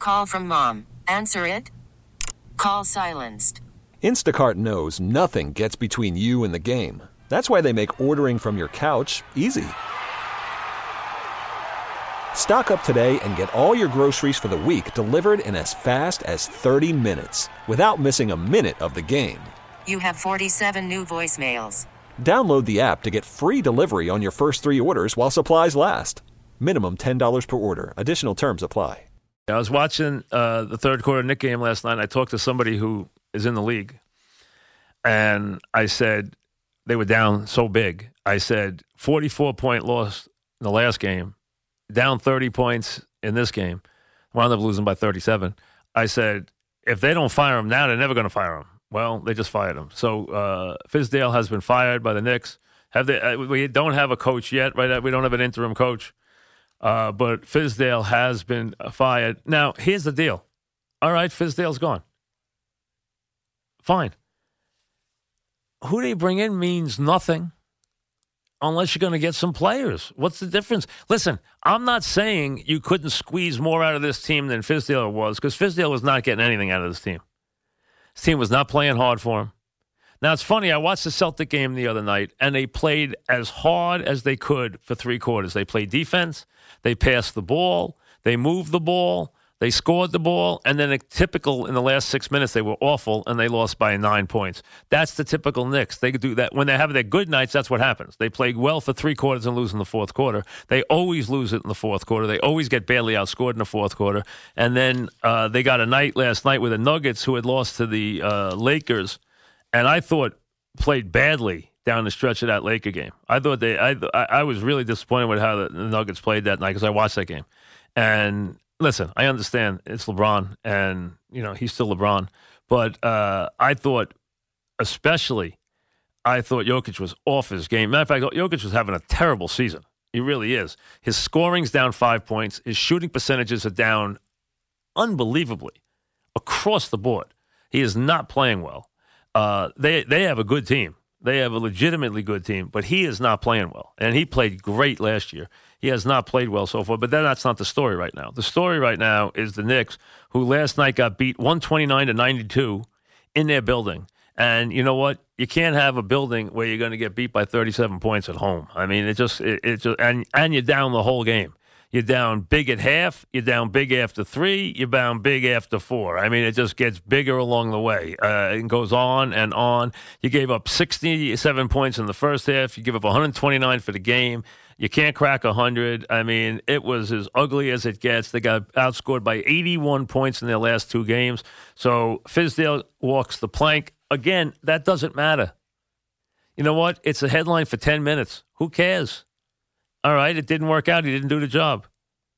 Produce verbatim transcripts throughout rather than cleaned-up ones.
call from mom. Answer it. Call silenced. Instacart knows nothing gets between you and the game. That's why they make ordering from your couch easy. Stock up today and get all your groceries for the week delivered in as fast as thirty minutes without missing a minute of the game. You have forty-seven new voicemails. Download the app to get free delivery on your first three orders while supplies last. Minimum ten dollars per order. Additional terms apply. I was watching uh, the third quarter Knick game last night. And I talked to somebody who is in the league. And I said, they were down so big. I said, forty-four point loss in the last game. Down thirty points in this game. Wound up losing by thirty-seven. I said, if they don't fire him now, they're never going to fire him. Well, they just fired him. So uh, Fizdale has been fired by the Knicks. Have they? Uh, we don't have a coach yet, right? We don't have an interim coach. Uh, but Fizdale has been fired. Now, here's the deal. All right, Fizdale's gone. Fine. Who they bring in means nothing unless you're going to get some players. What's the difference? Listen, I'm not saying you couldn't squeeze more out of this team than Fizdale was, because Fizdale was not getting anything out of this team. This team was not playing hard for him. Now, it's funny. I watched the Celtic game the other night, and they played as hard as they could for three quarters. They played defense. They passed the ball. They moved the ball. They scored the ball. And then, a typical in the last six minutes, they were awful, and they lost by nine points. That's the typical Knicks. They do that. When they have their good nights, that's what happens. They play well for three quarters and lose in the fourth quarter. They always lose it in the fourth quarter. They always get badly outscored in the fourth quarter. And then uh, they got a night last night with the Nuggets, who had lost to the uh, Lakers, and I thought played badly down the stretch of that Laker game. I thought they, I, I was really disappointed with how the Nuggets played that night, because I watched that game. And listen, I understand it's LeBron, and you know he's still LeBron, but uh, I thought, especially, I thought Jokic was off his game. Matter of fact, Jokic was having a terrible season. He really is. His scoring's down five points. His shooting percentages are down unbelievably across the board. He is not playing well. Uh, they they have a good team. They have a legitimately good team, but he is not playing well. And he played great last year. He has not played well so far, but that's not the story right now. The story right now is the Knicks, who last night got beat one twenty-nine to ninety-two in their building. And you know what? You can't have a building where you're going to get beat by thirty-seven points at home. I mean, it just it, it just and and you're down the whole game. You're down big at half. You're down big after three. You're down big after four. I mean, it just gets bigger along the way. Uh, it goes on and on. You gave up sixty-seven points in the first half. You give up one hundred twenty-nine for the game. You can't crack one hundred. I mean, it was as ugly as it gets. They got outscored by eighty-one points in their last two games. So Fizdale walks the plank. Again, that doesn't matter. You know what? It's a headline for ten minutes. Who cares? All right, it didn't work out. He didn't do the job.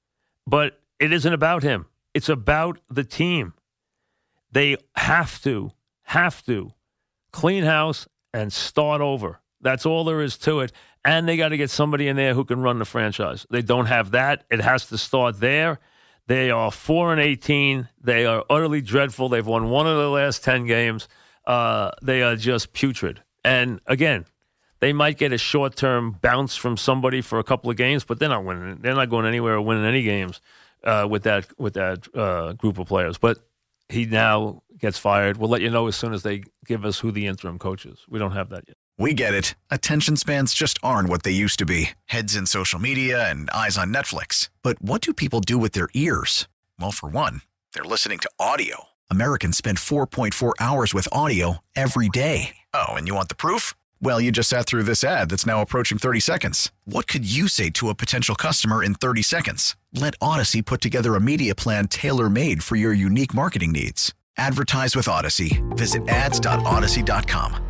But it isn't about him. It's about the team. They have to, have to clean house and start over. That's all there is to it. And they got to get somebody in there who can run the franchise. They don't have that. It has to start there. They are four and eighteen. They are utterly dreadful. They've won one of the last ten games. Uh, they are just putrid. And again, they might get a short-term bounce from somebody for a couple of games, but they're not winning. They're not going anywhere or winning any games uh, with that with that uh, group of players. But he now gets fired. We'll let you know as soon as they give us who the interim coach is. We don't have that yet. We get it. Attention spans just aren't what they used to be. Heads in social media and eyes on Netflix. But what do people do with their ears? Well, for one, they're listening to audio. Americans spend four point four hours with audio every day. Oh, and you want the proof? Well, you just sat through this ad that's now approaching thirty seconds. What could you say to a potential customer in thirty seconds? Let Odyssey put together a media plan tailor-made for your unique marketing needs. Advertise with Odyssey. Visit ads dot odyssey dot com.